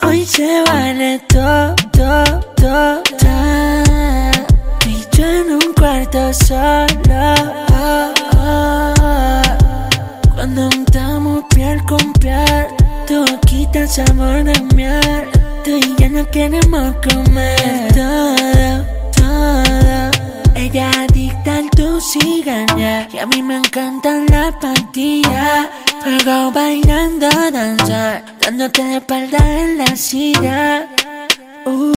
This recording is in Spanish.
Hoy se vale todo, todo. Y yo en un cuarto solo. Cuando estamos piel con piel, tu boquita sabor de miel. Tú y yo no queremos comer todo, todo. Ella adicta al tu cigarra y a mí me encantan las pastillas. Luego bailando, danzar, dándote de espalda en la silla.